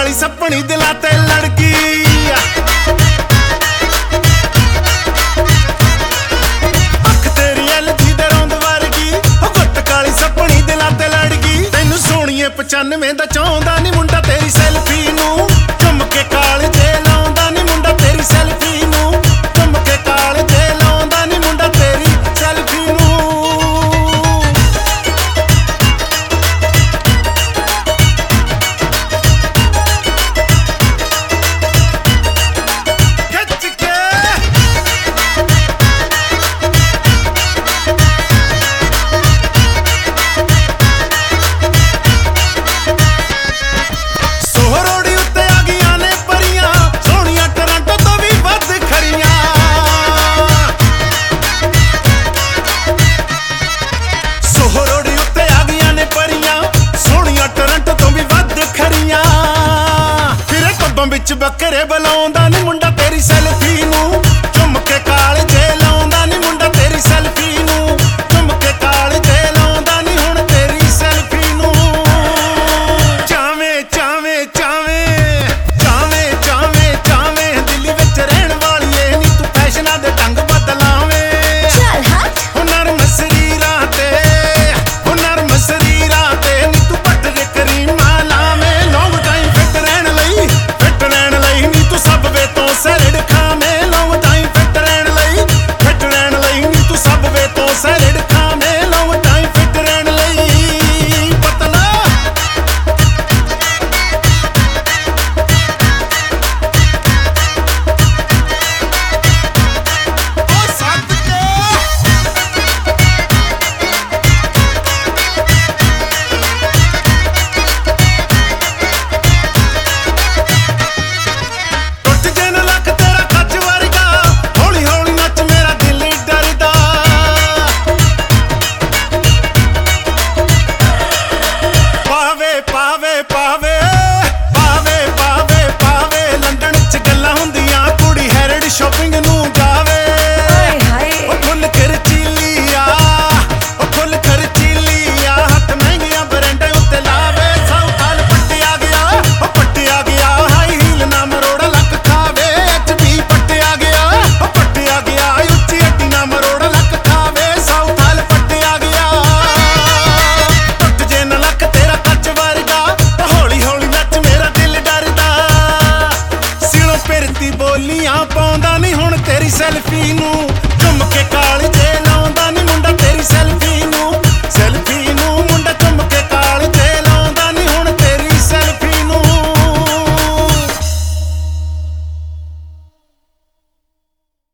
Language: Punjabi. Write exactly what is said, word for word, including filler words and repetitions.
ਕਾਲੀ ਸੱਪਣੀ ਦਿਲਾਂ ਤੇ ਲੜਕੀ ਅੱਖ ਤੇਰੀ ਐਲਜੀ ਦੇ ਰੌਂਦ ਵਰਗੀ ਉਹ ਗੁੱਟ ਕਾਲੀ ਸੱਪਣੀ ਦਿਲਾਂ ਤੇ ਲੜਕੀ ਤੈਨੂੰ ਸੋਹਣੀਏ ਪਚਾਨਵੇਂ ਦਾ ਚਾਹੁੰਦਾ ਨੀ ਮੁੰਡਾ ਤੇਰੀ ਸੈਲਫੀ ਨੂੰ ਚੁੰਮ ਕੇ ਕਾਲ ਜੇ ਲਾਉਂਦਾ ਨੀ ਮੁੰਡਾ ਤੇਰੀ ਸੈਲਫੀ ਨੂੰ ਚੁੰਮ ਕੇ ਕਾਲ ਜੇ ਲਾਉਂਦਾ ਨੀ ਮੁੰਡਾ ਤੇਰੀ ਸੈਲਫੀ ਨੂੰ ਵਿੱਚ ਬੱਕਰੇ ਬੁਲਾਉਂਦਾ ਨੀ ਮੁੰਡਾ ਤੇਰੀ ਸੈਲਫੀ ਨੂੰ ਚੁੰਮ ਕੇ ਕਾਲ ਜੇ ਲਾਉਂਦਾ ਨੀ ਮੁੰਡਾ ਤੇਰੀ ਸੈਲਫੀ ਨੂੰ ਚੁੰਮ ਕੇ ਕਾਲ ਜੇ ਲਾਉਂਦਾ ਨੀ ਹੁਣ ਤੇਰੀ ਸੈਲਫੀ ਨੂੰ ਚਾਵੇਂ ਚਾਵੇਂ ਚਾਵੇਂ ਚਾਵੇਂ ਚਾਵੇਂ ਚਾਵੇਂ ਦਿੱਲੀ ਵਿੱਚ ਰਹਿਣ ਵਾਲੀਏ ਨੀ ਤੂੰ ਫੈਸ਼ਨਾਂ ਦੇ ਢੰਗ ਬਦਲਾਵੇਂ ਚੱਲ ਹੱਟ ਹੁਨਰ ਮਸਰੀਰਾਂ ਤੇ ਹੁਨਰ ਮਸਰੀਰਾਂ ਤੇ ਨੀ ਤੂੰ ਪੱਟ ਦੇ ਕਰੀਮਾਂ ਲਾਵੇਂ ਲੌਂਗ ਟਾਈਮ ਫਿੱਟ ਰਹਿਣ ਲਈ ਸਭ ਵੇ ਤੋਂ ਸੈਲਡ ਖਾਵੇਂ ਲੌਂਗ ਟਾਈਮ ਫਿੱਟ ਰਹਿਣ ਲਈ ਫਿੱਟ ਰਹਿਣ ਲਈ ਨੀ ਤੂੰ ਸਭ ਵੇ ਤੋਂ ਸੈਲਡ ਖਾਵੇਂ ਲੌਂਗ ਟਾਈਮ ਫਿੱਟ ਰਹਿਣ ਲਈ ਪਤਲਾ ਉਹ ਸੱਤ ਕੇ ਪਾਵੇ ਪਾਵੇ ਪਾਵੇ ਪਾਵੇ ਪਾਵੇ ਲੰਡਨ ਚ ਗੱਲਾਂ ਹੁੰਦੀਆਂ ਕੁੜੀ ਹੈਰਡ ਸ਼ਾਪਿੰਗ ਨੂੰ ਜਾਵੇ ਹਾਏ ਹਾਏ ਉਹ ਫੁੱਲ ਖਰਚੀਲੀ ਆ ਉਹ ਫੁੱਲ ਖਰਚੀਲੀ ਆ ਹੱਥ ਮਹਿੰਗੀਆਂ ਬਰੈਂਡਾਂ ਉੱਤੇ ਲਾਵੇ ਸਾਊਥਾਲ ਪੱਟਿਆ ਗਿਆ ਉਹ ਪੱਟਿਆ ਗਿਆ ਹਾਈ ਹੀਲ ਨਾ ਮਰੋੜਾ ਲੱਕ ਖਾਵੇ ਐਚ ਵੀ ਪੱਟਿਆ ਗਿਆ ਉਹ ਪੱਟਿਆ ਗਿਆ ਉੱਚੀ ਅੱਡੀ ਨਾ ਮਰੋੜਾ ਲੱਕ ਖਾਵੇ ਸਾਊਥਾਲ ਪੱਟਿਆ ਗਿਆ ਟੁੱਟ ਜੇ ਨਾ ਲੱਕ ਤੇਰਾ ਕੱਚ ਵਰਗਾ ਹੌਲੀ ਹੌਲੀ ਨੱਚ ਮੇਰਾ ਦਿਲ ਡਰਦਾ ਸਿਲੋਂ ਫਿਰਦੀ ਬੋਲੀਆਂ ਪਾਉਂਦਾ ਨਹੀਂ ਹੁਣ ਤੇਰੀ ਸੈਲਫੀ ਨੂੰ